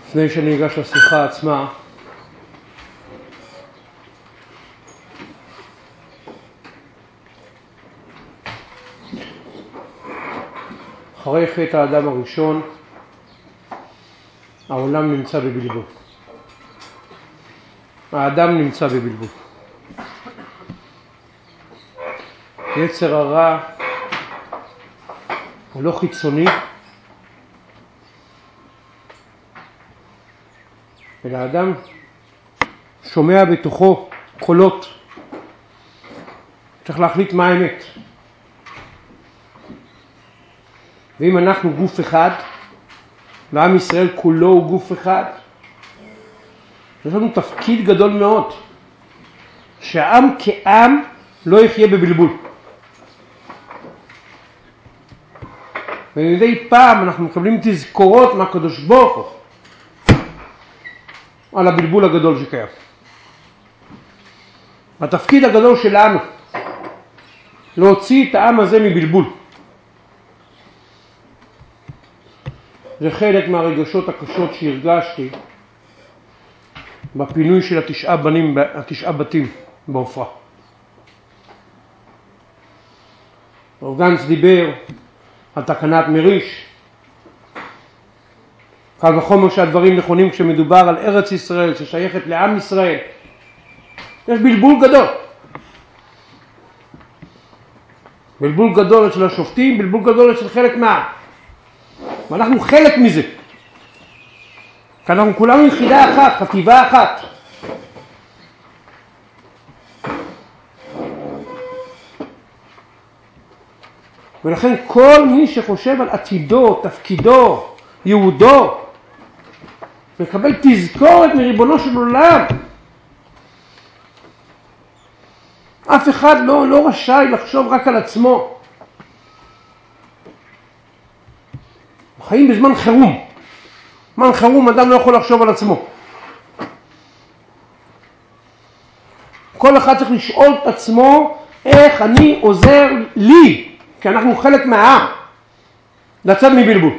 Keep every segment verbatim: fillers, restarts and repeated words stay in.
לפני שאני אגש לשיחה עצמה, אחרי חטא האדם הראשון, העולם נמצא בבלבול. האדם נמצא בבלבול. יצר הרע הוא לא חיצוני, אלא האדם שומע בתוכו קולות. צריך להחליט מה האמת. ואם אנחנו גוף אחד, ועם ישראל כולו הוא גוף אחד, יש לנו תפקיד גדול מאוד, שהעם כעם לא יחיה בבלבול. ומדי פעם אנחנו מקבלים תזכורות מהקדוש ברוך הוא על הבלבול הגדול שקיים. התפקיד הגדול שלנו להוציא את העם הזה מבלבול. זה חלק מהרגשות הקשות שהרגשתי בפינוי של התשעה בנים, התשעה בתים בעופרה. הרב גנץ דיבר על תקנת מריש. קל וחומר שהדברים נכונים כשמדובר על ארץ ישראל ששייכת לעם ישראל. יש בלבול גדול. בלבול גדול אצל השופטים, בלבול גדול אצל חלק מהעם. ואנחנו חלק מזה. כי אנחנו כולנו יחידה אחת, חטיבה אחת. ולכן כל מי שחושב על עתידו, תפקידו, יהודו, מקבל תזכורת מריבונו של עולם. אף אחד לא, לא רשאי לחשוב רק על עצמו. חיים בזמן חירום. בזמן חירום אדם לא יכול לחשוב על עצמו. כל אחד צריך לשאול את עצמו איך אני עוזר לי, כי אנחנו חלק מהעם, לצאת מבלבול.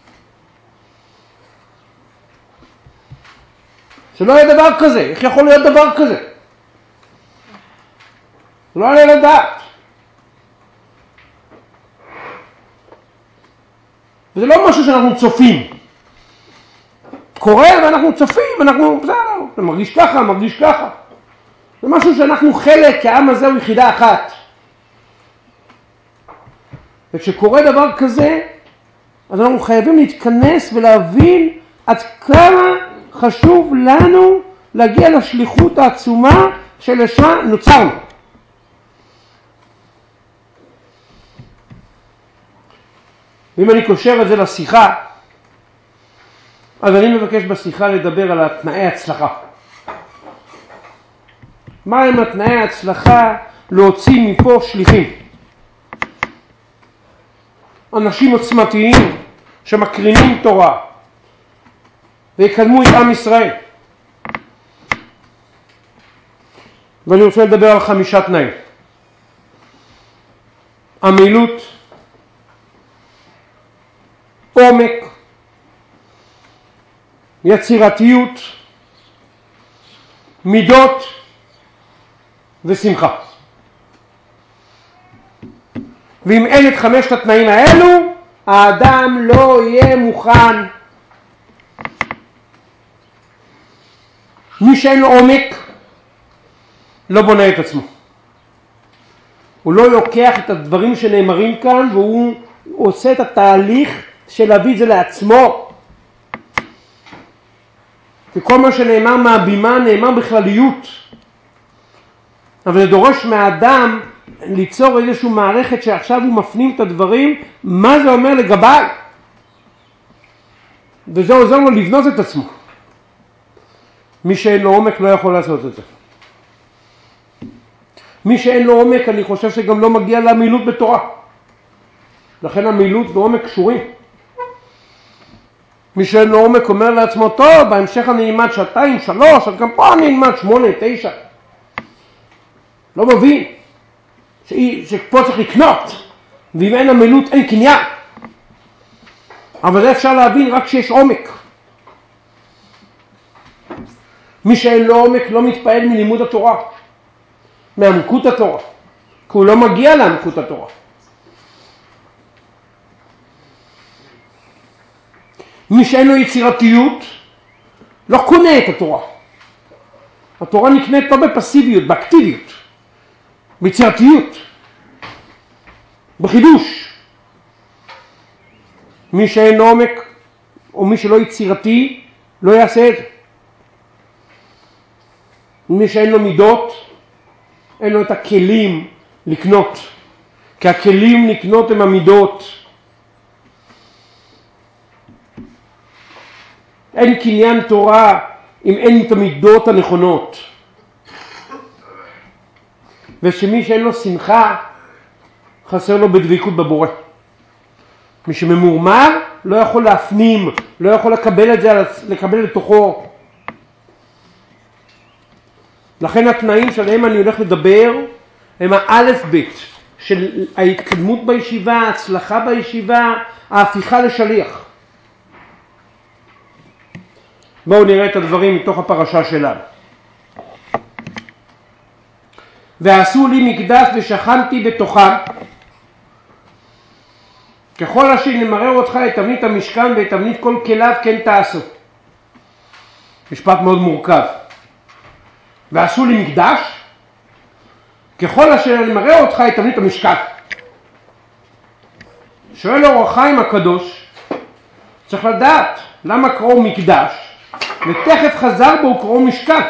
שלא יהיה דבר כזה. איך יכול להיות דבר כזה? לא יהיה לדעת. וזה לא משהו שאנחנו צופים. קורה ואנחנו צופים, אנחנו, זה מרגיש ככה, מרגיש ככה. זה משהו שאנחנו חלק, כי העם הזה הוא יחידה אחת. וכשקורה דבר כזה, אז אנחנו חייבים להתכנס ולהבין עד כמה חשוב לנו להגיע לשליחות העצומה שלשמה נוצרנו. ואם אני קושר את זה לשיחה, אז אני מבקש בשיחה לדבר על התנאי הצלחה. מה הם התנאי ההצלחה להוציא מפה שליחים? אנשים עוצמתיים שמקרינים תורה ויקדמו את עם ישראל. ואני רוצה לדבר על חמישה תנאים. עמילות, עומק, יצירתיות, מידות ושמחה. ואם אין את חמשת התנאים האלו, האדם לא יהיה מוכן. מי שאין לו עומק לא בונה את עצמו. הוא לא לוקח את הדברים שנאמרים כאן והוא עושה את התהליך של להביא את זה לעצמו. וכל מה שנאמר מהבימה נאמר בכלליות. אבל זה דורש מהאדם ליצור איזושהי מערכת שעכשיו הוא מפנים את הדברים, מה זה אומר לגביי. וזה עוזר לו לבנות את עצמו. מי שאין לו עומק לא יכול לעשות את זה. מי שאין לו עומק, אני חושב שגם לא מגיע לעמילות בתורה. לכן עמילות ועומק קשורים. מי שאין לו עומק אומר לעצמו, טוב, בהמשך אני אלמד שעתיים, שלוש, אז גם פה אני אלמד שמונה, תשע. לא מבין שפה צריך לקנות, ואם אין עמילות אין קניין. אבל זה אפשר להבין רק שיש עומק. מי שאין לו עומק לא מתפעל מלימוד התורה, מעמקות התורה, כי הוא לא מגיע לעמקות התורה. מי שאין לו יצירתיות לא קונה את התורה. התורה נקנית לא בפסיביות, באקטיביות, ביצירתיות, בחידוש. מי שאין עומק או מי שלא יצירתי לא יעשה את זה. מי שאין לו מידות אין לו את הכלים לקנות, כי הכלים לקנות הם המידות. אין קניין תורה אם אין את המידות הנכונות. ושמי שאין לו שמחה חסר לו בדביקות בבורא. מי שממורמר לא יכול להפנים, לא יכול לקבל את זה, לקבל לתוכו. לכן התנאים שלהם אני הולך לדבר הם האלף בית של ההתקדמות בישיבה, ההצלחה בישיבה, ההפיכה לשליח. בואו נראה את הדברים מתוך הפרשה שלנו. ועשו לי מקדש ושכנתי בתוכם, ככל אשר נמרר אותך את תבנית המשכן ואת תבנית כל כליו כן תעשו. משפט מאוד מורכב. ועשו לי מקדש, ככל אשר נמרר אותך את תבנית המשכן. שואל אור החיים הקדוש, צריך לדעת למה קראו מקדש, ותכף חזר בו קראו משכן.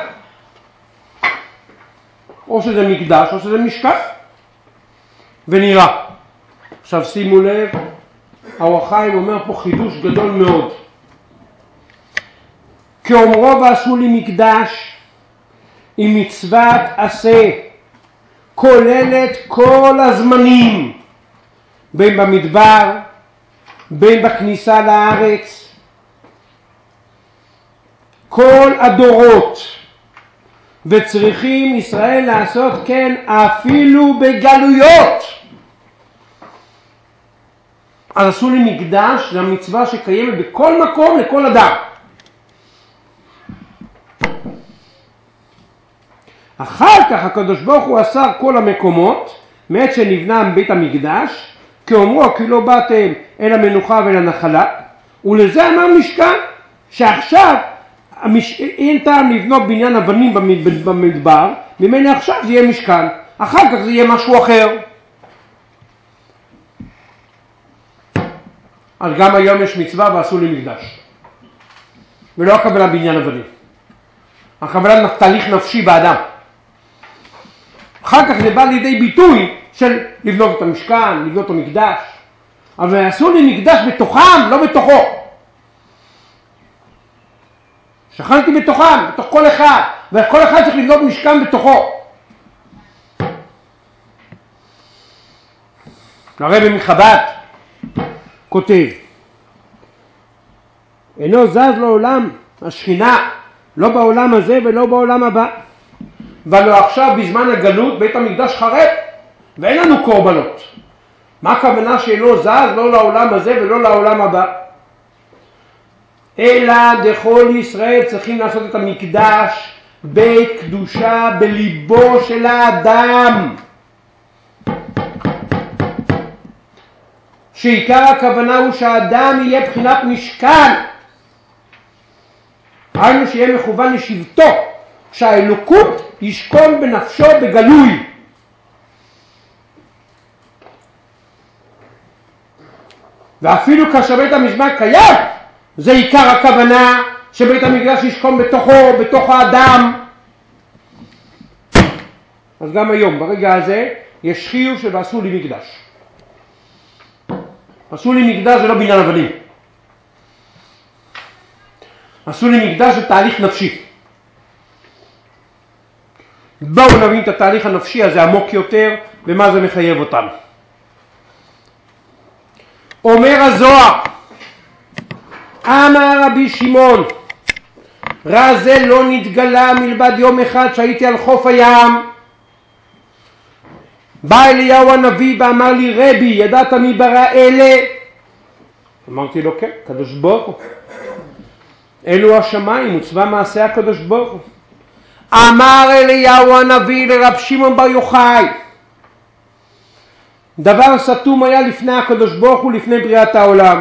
או שזה מקדש או שזה משכן. ונראה. עכשיו שימו לב, האור החיים אומר פה חידוש גדול מאוד. כאומרו ועשו לי מקדש, עם מצוות עשה, כוללת כל הזמנים, בין במדבר, בין בכניסה לארץ, כל הדורות, וצריכים ישראל לעשות כן אפילו בגלויות. אז עשו לי מקדש, זו המצווה שקיימת בכל מקום לכל אדם. אחר כך הקדוש ברוך הוא אסר כל המקומות מעת שנבנה בית המקדש, כאומרו כי לא באתם אל המנוחה ואל הנחלה, ולזה אמר משכן, שעכשיו המש... אין טעם לבנות בניין אבנים במדבר, ממני עכשיו זה יהיה משכן, אחר כך זה יהיה משהו אחר. אז גם היום יש מצווה ועשו לי מקדש, ולא הכוונה בניין אבנים, הכוונה תהליך נפשי באדם. אחר כך זה בא לידי ביטוי של לבנות את המשכן, לבנות את המקדש. אבל עשו לי מקדש בתוכם, לא בתוכו. שכנתי בתוכם, בתוך כל אחד, וכל אחד צריך לבנות משכן בתוכו. הרבי מחב"ד כותב, אינו זז לעולם השכינה, לא בעולם הזה ולא בעולם הבא. ולא עכשיו בזמן הגלות בית המקדש חרב, ואין לנו קורבנות. מה הכוונה שאינו זז לא לעולם הזה ולא לעולם הבא? אלא דכל ישראל צריכים לעשות את המקדש בית קדושה בליבו של האדם. שעיקר הכוונה הוא שהאדם יהיה בחינת משכן. היינו שיהיה מכוון לשבטו, שהאלוקות ישכון בנפשו בגלוי. ואפילו כאשר בית המזבח קיים, זה עיקר הכוונה שבית המקדש ישכון בתוכו, בתוך האדם. אז גם היום, ברגע הזה, יש חיוב של ועשו לי מקדש. עשו לי מקדש זה לא בניין אבנים. עשו לי מקדש זה תהליך נפשי. בואו נבין את התהליך הנפשי הזה עמוק יותר, ומה זה מחייב אותנו. אומר הזוהר, אמר רבי שמעון, רע זה לא נתגלה מלבד יום אחד שהייתי על חוף הים. בא אליהו הנביא ואמר לי, רבי, ידעת מי ברא אלה? אמרתי לו, כן, קדוש ברוך הוא. אלו השמיים, מצווה מעשה הקדוש ברוך הוא. אמר אליהו הנביא לרב שמעון בר יוחאי, דבר סתום היה לפני הקדוש ברוך הוא, לפני בריאת העולם.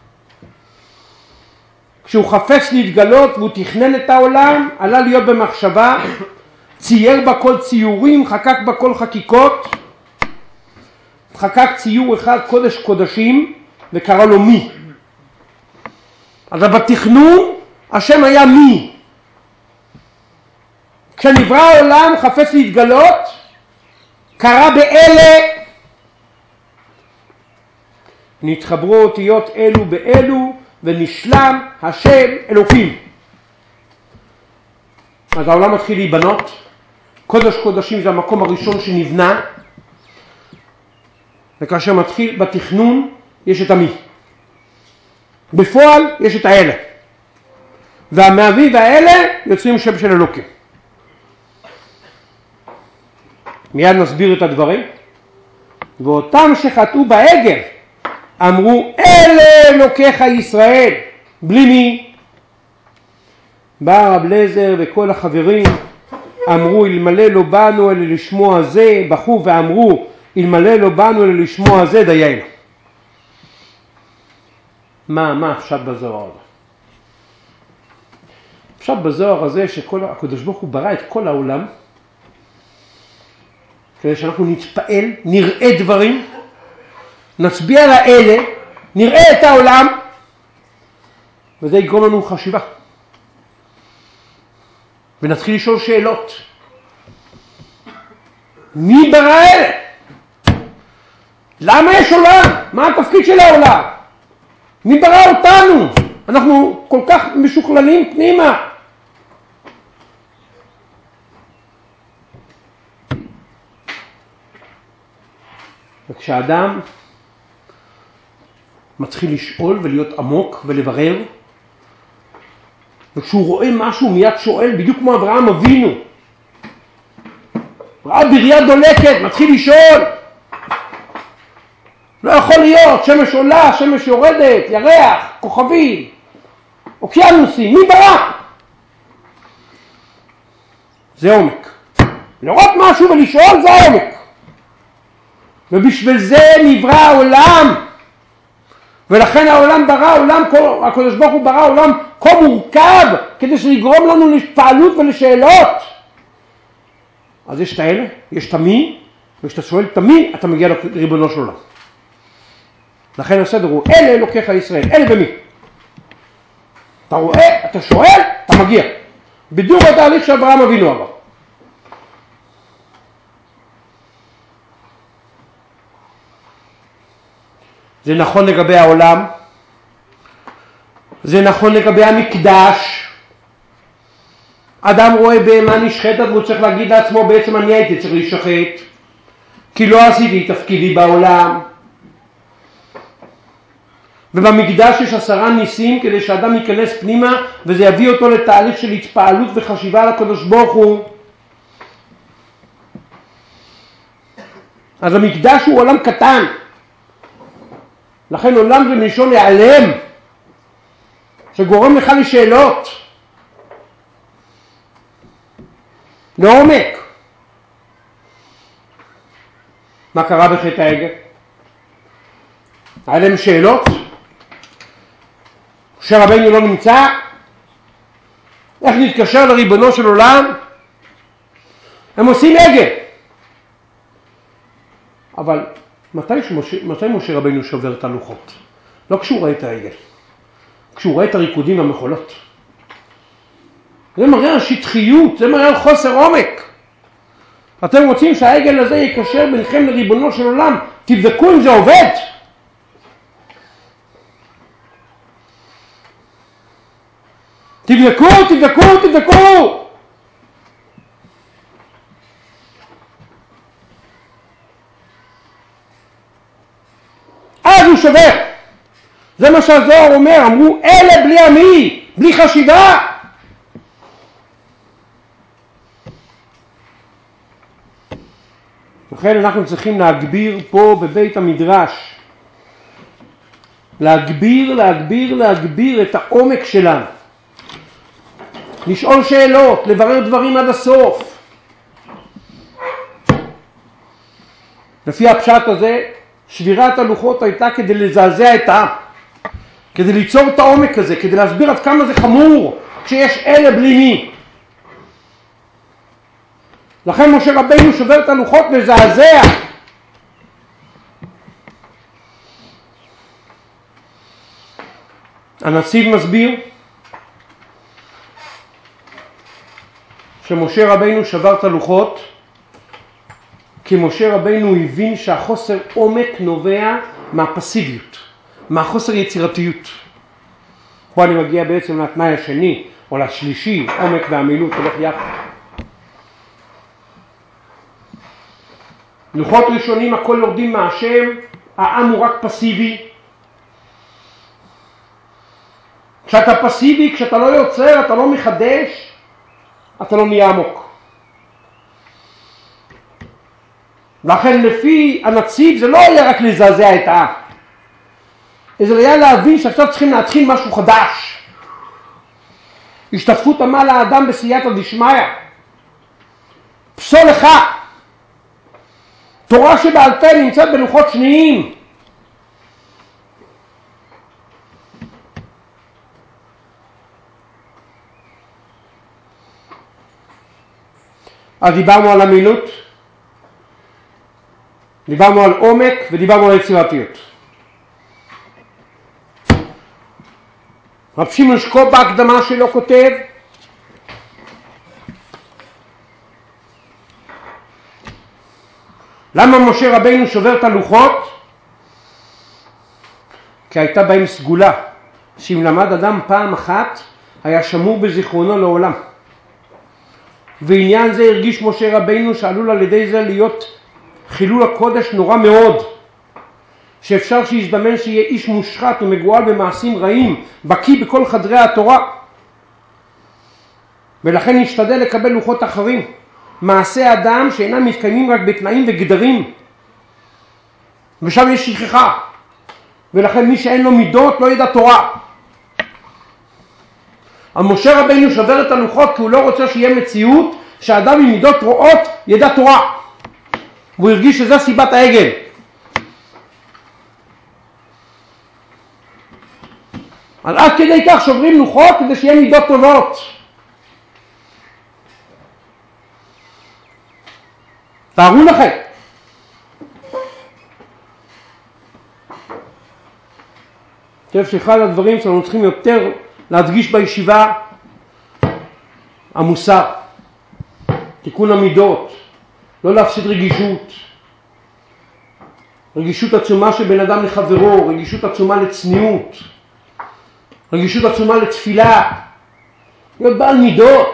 כשהוא חפש להתגלות והוא תכנן את העולם, עלה להיות במחשבה, צייר בה כל ציורים, חקק בה כל חקיקות, חקק ציור אחד קודש קודשים וקרא לו מי. אז בתכנון השם היה מי. כשנברא העולם חפש להתגלות, קרא באלה, נתחברו אותיות אלו באלו ונשלם השם אלוקים. אז העולם מתחיל להיבנות, קודש קודשים זה המקום הראשון שנבנה, וכאשר מתחיל בתכנון יש את המי. בפועל יש את האלה, והמאבי והאלה יוצרים שם של אלוקים. מיד נסביר את הדברים. ואותם שחטאו בעגל אמרו אלה אלוקיך ישראל, בלי מי. בא רב אליעזר וכל החברים אמרו אלמלא לא באנו אלא לשמוע זה, בכו ואמרו אלמלא לא באנו אלא לשמוע זה, דיינו. מה, מה הפשט בזוהר הזה? הפשט בזוהר הזה שכל הקדוש ברוך הוא ברא את כל העולם כדי שאנחנו נתפעל, נראה דברים, נצביע על האלה, נראה את העולם, וזה יגרום לנו חשיבה. ונתחיל לשאול שאלות. מי ברא אלה? למה יש עולם? מה התפקיד של העולם? מי ברא אותנו? אנחנו כל כך משוכללים פנימה. וכשאדם מתחיל לשאול ולהיות עמוק ולברר, וכשהוא רואה משהו מיד שואל, בדיוק כמו אברהם אבינו, ראה בריאה דולקת, מתחיל לשאול. לא יכול להיות, שמש עולה, שמש יורדת, ירח, כוכבים, אוקיינוסים, מי ברא? זה עומק. לראות משהו ולשאול זה עומק. ובשביל זה נברא העולם. ולכן העולם ברא עולם, הקדוש ברוך הוא ברא עולם כה מורכב, כדי שיגרום לנו לפעלות ולשאלות. אז יש את האלה, יש את המי, וכשאתה שואל את המי, אתה מגיע לריבונו של עולם. לכן הסדר הוא, אלה אלוקיך ישראל, אלה במי. אתה רואה, אתה שואל, אתה מגיע. בדיוק התהליך שאברהם אבינו עבר. זה נכון לגבי העולם, זה נכון לגבי המקדש. אדם רואה בהמה נשחטת והוא צריך להגיד לעצמו, בעצם אני הייתי צריך להישחט, כי לא עשיתי תפקידי בעולם. ובמקדש יש עשרה ניסים כדי שאדם ייכנס פנימה, וזה יביא אותו לתהליך של התפעלות וחשיבה על הקדוש ברוך הוא. אז המקדש הוא עולם קטן, לכן עולם זה מלשון להיעלם, שגורם לך לשאלות לעומק. מה קרה בחטא העגל? היה להם שאלות? שרבנו לא נמצא? איך נתקשר לריבונו של עולם? הם עושים עגל. אבל מתי, שמשה, מתי משה רבנו שובר את הלוחות? לא כשהוא רואה את העגל, כשהוא רואה את הריקודים והמחולות. זה מראה על שטחיות, זה מראה על חוסר עומק. אתם רוצים שהעגל הזה יקשר ביניכם לריבונו של עולם, תבדקו אם זה עובד. תבדקו, תבדקו, תבדקו. אז הוא שובר. זה מה שהזוהר אומר, אמרו אלה בלי עמי, בלי חשיבה. לכן אנחנו צריכים להגביר פה בבית המדרש, להגביר, להגביר, להגביר את העומק שלנו. לשאול שאלות, לברר דברים עד הסוף. לפי הפשט הזה, שבירת הלוחות הייתה כדי לזעזע את העם, כדי ליצור את העומק הזה, כדי להסביר עד כמה זה חמור כשיש אלה בלי מי. לכן משה רבינו שובר את הלוחות לזעזע. הנציב מסביר שמשה רבינו שבר את הלוחות כי משה רבינו הבין שהחוסר עומק נובע מהפסיביות, מהחוסר יצירתיות. פה אני מגיע בעצם לתנאי השני או לשלישי, עומק והמילות הולך יחד. לוחות ראשונים הכל יורדים מהשם, העם הוא רק פסיבי. כשאתה פסיבי, כשאתה לא יוצר, אתה לא מחדש, אתה לא נהיה עמוק. לכן לפי הנציב זה לא היה רק לזעזע את העם, זה היה להבין שעכשיו צריכים להתחיל משהו חדש. השתתפות עמל האדם בסייעתא דשמיא, פסול לך. תורה שבעל פה נמצאת בלוחות שניים. אז דיברנו על המילות, דיברנו על עומק ודיברנו על יצירתיות. רב שמעון שקופ בהקדמה שלו כותב למה משה רבינו שובר את הלוחות? כי הייתה בהם סגולה שאם למד אדם פעם אחת היה שמור בזיכרונו לעולם. ועניין זה הרגיש משה רבינו שעלול על ידי זה להיות חילול הקודש נורא מאוד, שאפשר שיזדמן שיהיה איש מושחת ומגועל במעשים רעים, בקיא בכל חדרי התורה, ולכן נשתדל לקבל לוחות אחרים, מעשה אדם שאינם מתקיימים רק בתנאים וגדרים, ושם יש שכחה, ולכן מי שאין לו מידות לא ידע תורה. משה רבינו שובר את הלוחות כי הוא לא רוצה שיהיה מציאות שהאדם עם מידות רואות ידע תורה, והוא הרגיש שזה סיבת העגל. אז עד כדי כך שוברים לוחות כדי שיהיה מידות טובות. תארו לכם, אני חושב שאחד הדברים שאנחנו צריכים יותר להדגיש בישיבה, המוסר, תיקון המידות, לא להפסיד רגישות, רגישות עצומה של בן אדם לחברו, רגישות עצומה לצניעות, רגישות עצומה לתפילה, להיות בעל מידות,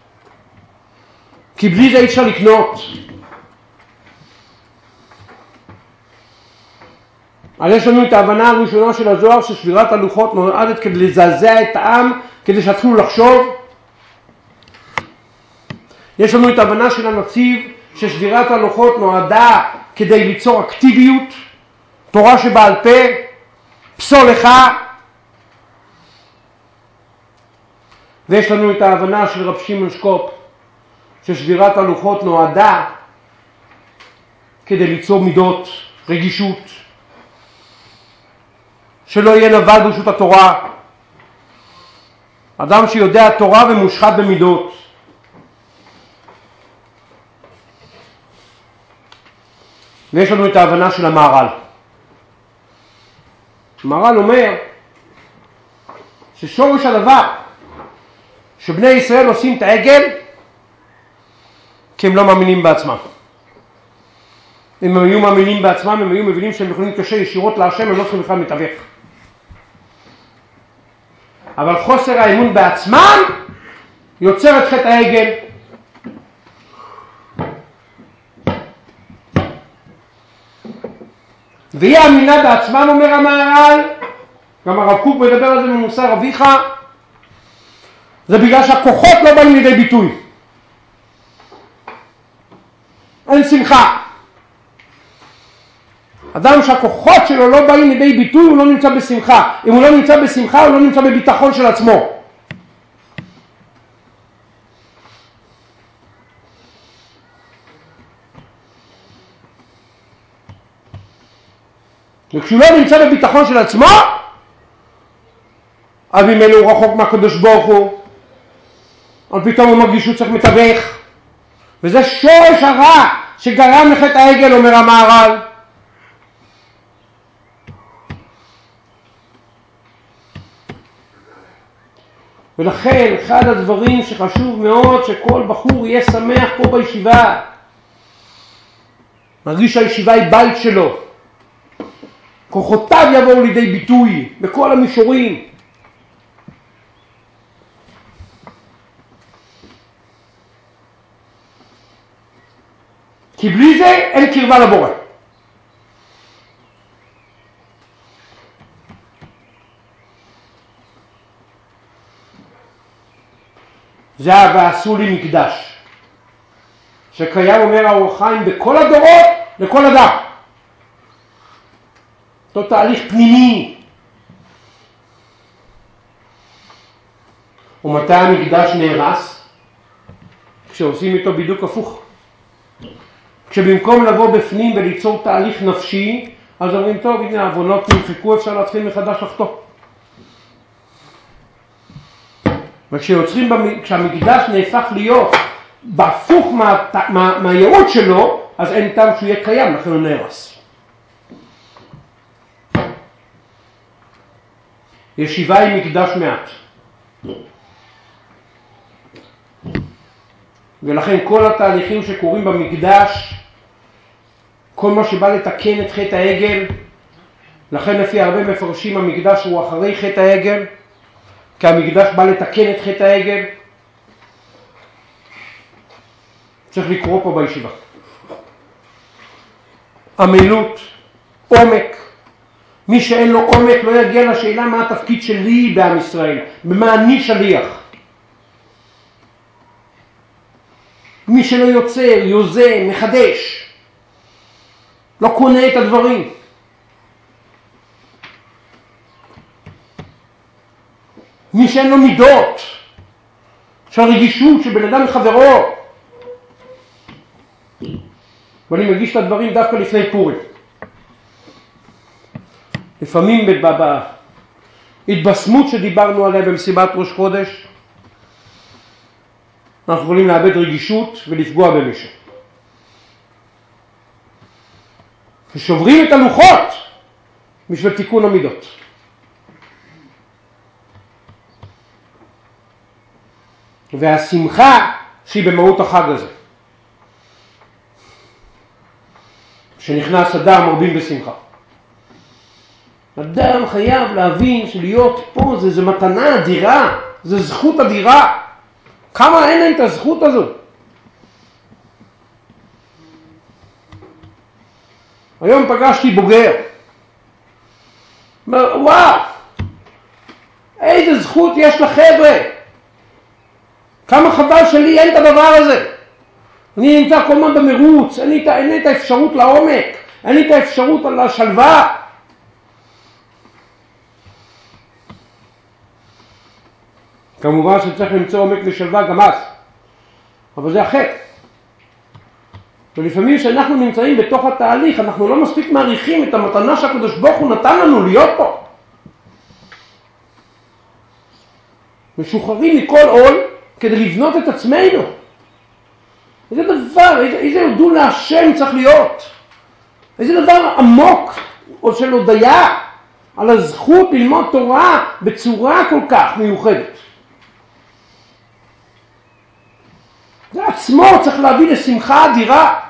כי בלי זה אי אפשר לקנות. אז יש לנו את ההבנה הראשונה של הזוהר ששבירת הלוחות נועדת כדי לזעזע את העם, כדי שיתחילו לחשוב. יש לנו את ההבנה של הנציב ששבירת הלוחות נועדה כדי ליצור אקטיביות, תורה שבעל פה, פסול לך. ויש לנו את ההבנה של רב שמעון שקופ ששבירת הלוחות נועדה כדי ליצור מידות, רגישות, שלא יהיה נבל ברשות התורה, אדם שיודע תורה ומושחת במידות. ויש לנו את ההבנה של המהר"ל. המהר"ל אומר ששורש הדבר שבני ישראל עושים את העגל כי הם לא מאמינים בעצמם. אם הם היו מאמינים בעצמם, הם היו מבינים שהם יכולים להתקשר ישירות להשם, הם לא צריכים בכלל מתווך. אבל חוסר האמון בעצמם יוצר את חטא העגל. והיא האמינה בעצמם, אומר המהר"ל, גם הרב קוק מדבר על זה ממוסר אביך, זה בגלל שהכוחות לא באים לידי ביטוי. אין שמחה. אדם שהכוחות שלו לא באים לידי ביטוי, הוא לא נמצא בשמחה. אם הוא לא נמצא בשמחה, הוא לא נמצא בביטחון של עצמו. וכשהוא לא נמצא בביטחון של עצמו, אז ממנו הוא רחוק מהקדוש ברוך הוא, אבל פתאום הוא מרגיש שהוא צריך מתווך, וזה שורש הרע שגרם לחטא העגל, אומר המהר"ל. ולכן אחד הדברים שחשוב מאוד שכל בחור יהיה שמח פה בישיבה, מרגיש שהישיבה היא בית שלו, כוחותיו יבואו לידי ביטוי בכל המישורים. כי בלי זה אין קרבה לבורא. זה ועשו לי מקדש, שקיים, אומר האור החיים, בכל הדורות לכל אדם. אותו תהליך פנימי. ומתי המקדש נהרס? כשעושים איתו בדיוק הפוך. כשבמקום לבוא בפנים וליצור תהליך נפשי, אז אומרים, טוב, הנה העוונות נמחקו, אפשר להתחיל מחדש לחטוא. וכשיוצרים, כשהמקדש נהפך להיות בהפוך מה, מה, מהייעוד שלו, אז אין טעם שהוא יהיה קיים, לכן הוא נהרס. ישיבה היא מקדש מעט. ולכן כל התהליכים שקורים במקדש, כל מה שבא לתקן את חטא העגל, לכן לפי הרבה מפרשים המקדש הוא אחרי חטא העגל, כי המקדש בא לתקן את חטא העגל. צריך לקרוא פה בישיבה. עמלות, עומק. מי שאין לו עומק לא יגיע לשאלה מה התפקיד שלי בעם ישראל, במה אני שליח. מי שלא יוצר, יוזם, מחדש, לא קונה את הדברים. מי שאין לו מידות, של רגישות של בן אדם לחברו. ואני מגיש את הדברים דווקא לפני פורים. לפעמים בהתבשמות שדיברנו עליה במסיבת ראש חודש, אנחנו יכולים לאבד רגישות ולפגוע במישהו. ושוברים את הלוחות בשביל תיקון המידות. והשמחה שהיא במהות החג הזה. כשנכנס אדם מרבים בשמחה. אדם חייב להבין שלהיות פה זה, זה מתנה אדירה, זה זכות אדירה. כמה אין להם את הזכות הזו? היום פגשתי בוגר. אומר, וואו, איזה זכות יש לחבר'ה. כמה חבל שלי אין את הדבר הזה. אני נמצא כל הזמן במרוץ, אין לי, אין לי את האפשרות לעומק, אין לי את האפשרות על השלווה. כמובן שצריך למצוא עומק ושלווה גם אז, אבל זה החטא. ולפעמים כשאנחנו נמצאים בתוך התהליך, אנחנו לא מספיק מעריכים את המתנה שהקדוש ברוך הוא נתן לנו להיות פה. משוחררים מכל עול כדי לבנות את עצמנו. איזה דבר, איזה, איזה הודו להשם צריך להיות. איזה דבר עמוק או של הודיה על הזכות ללמוד תורה בצורה כל כך מיוחדת. זה עצמו צריך להביא לשמחה אדירה.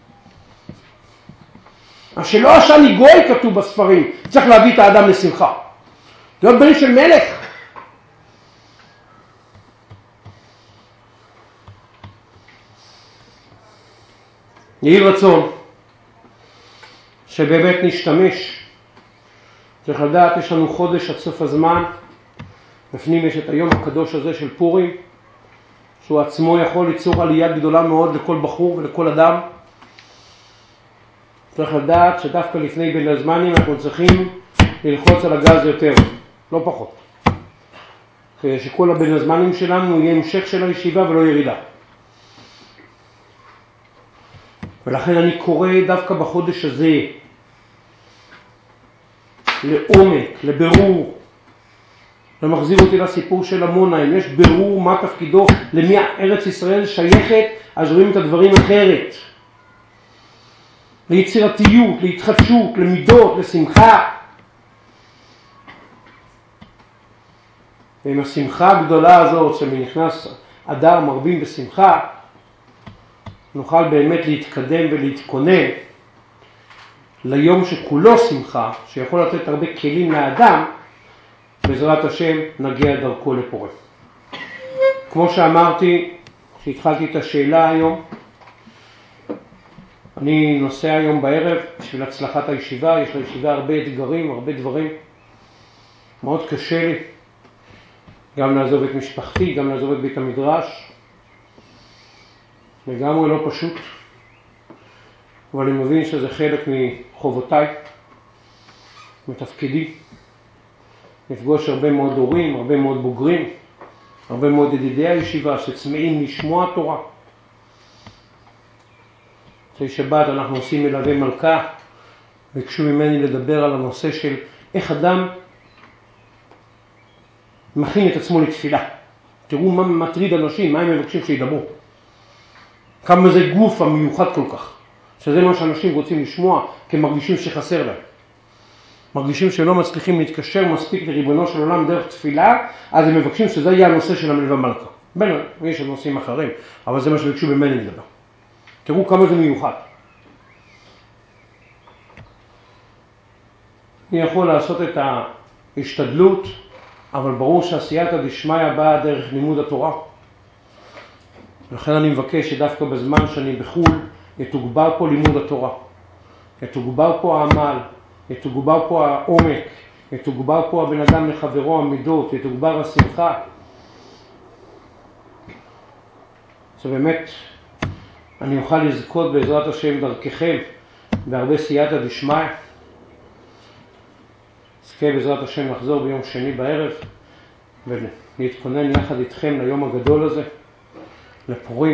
אז שלא עשני גוי כתוב בספרים, צריך להביא את האדם לשמחה. להיות בן של מלך. יהי רצון שבאמת נשתמש. צריך לדעת, יש לנו חודש עד סוף הזמן. בפנים יש את היום הקדוש הזה של פורים, שהוא עצמו יכול ליצור עלייה גדולה מאוד לכל בחור ולכל אדם. צריך לדעת שדווקא לפני בין הזמנים אנחנו צריכים ללחוץ על הגז יותר, לא פחות. כדי שכל הבין הזמנים שלנו יהיה המשך של הישיבה ולא ירידה. ולכן אני קורא דווקא בחודש הזה לעומק, לבירור. זה מחזיר אותי לסיפור של עמונה, אם יש בירור מה תפקידו, למי ארץ ישראל שייכת, אז רואים את הדברים אחרת. ליצירתיות, להתחדשות, למידות, לשמחה. ועם השמחה הגדולה הזאת שמנכנס אדר מרבים בשמחה, נוכל באמת להתקדם ולהתכונן ליום שכולו שמחה, שיכול לתת הרבה כלים לאדם, בעזרת השם נגיע דרכו לפורה. כמו שאמרתי, כשהתחלתי את השאלה היום, אני נוסע היום בערב בשביל הצלחת הישיבה, יש לישיבה הרבה אתגרים, הרבה דברים. מאוד קשה לי, גם לעזוב את משפחתי, גם לעזוב את בית המדרש. לגמרי לא פשוט, אבל אני מבין שזה חלק מחובותיי, מתפקידי. נפגוש הרבה מאוד הורים, הרבה מאוד בוגרים, הרבה מאוד ידידי הישיבה שצמאים לשמוע תורה. אחרי שבת אנחנו עושים מלווה מלכה, ביקשו ממני לדבר על הנושא של איך אדם מכין את עצמו לתפילה. תראו מה מטריד אנשים, מה הם מבקשים שידברו. כמה זה גוף המיוחד כל כך, שזה מה שאנשים רוצים לשמוע, כי מרגישים שחסר להם. מרגישים שלא מצליחים להתקשר מספיק לריבונו של עולם דרך תפילה, אז הם מבקשים שזה יהיה הנושא של המלווה מלכה. בין יש נושאים אחרים, אבל זה מה שביקשו ממני לדבר. תראו כמה זה מיוחד. אני יכול לעשות את ההשתדלות, אבל ברור שעשייתא דשמיא באה דרך לימוד התורה. לכן אני מבקש שדווקא בזמן שאני בחו"ל, יתוגבר פה לימוד התורה. יתוגבר פה העמל, יתוגבר פה העומק, יתוגבר פה הבן אדם לחברו המידות, יתוגבר השמחה. זה באמת, אני אוכל לזכות בעזרת השם דרככם, בהרבה סייעתא דשמיא. זכה בעזרת השם לחזור ביום שני בערב, ולהתכונן יחד איתכם ליום הגדול הזה, לפורים.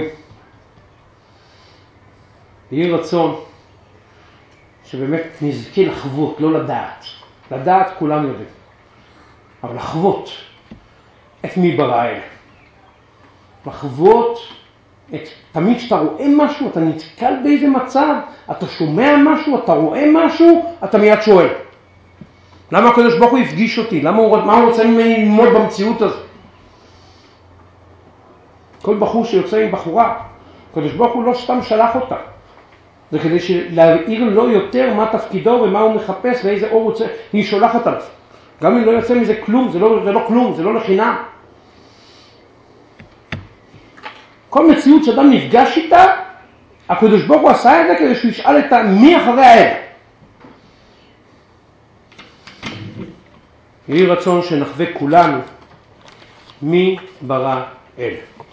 יהי רצון שבאמת נזכה לחוות, לא לדעת. לדעת כולם יודעים, אבל לחוות את מי ברא אלה. לחוות את, תמיד שאתה רואה משהו, אתה נתקל באיזה מצב, אתה שומע משהו, אתה רואה משהו, אתה מיד שואל. למה הקדוש ברוך הוא הפגיש אותי? למה הוא, מה הוא רוצה ממני ללמוד במציאות הזאת? כל בחור שיוצא עם בחורה, הקדוש ברוך הוא לא סתם שלח אותה. זה כדי להעיר לו יותר מה תפקידו ומה הוא מחפש ואיזה אור רוצה, היא שולחת עליו. גם אם לא יוצא מזה כלום, זה לא, זה לא כלום, זה לא לחינם. כל מציאות שאדם נפגש איתה, הקדוש ברוך הוא עשה את זה כדי שהוא ישאל את מי אחרי האל. יהי רצון שנחווה כולנו מי ברא אל.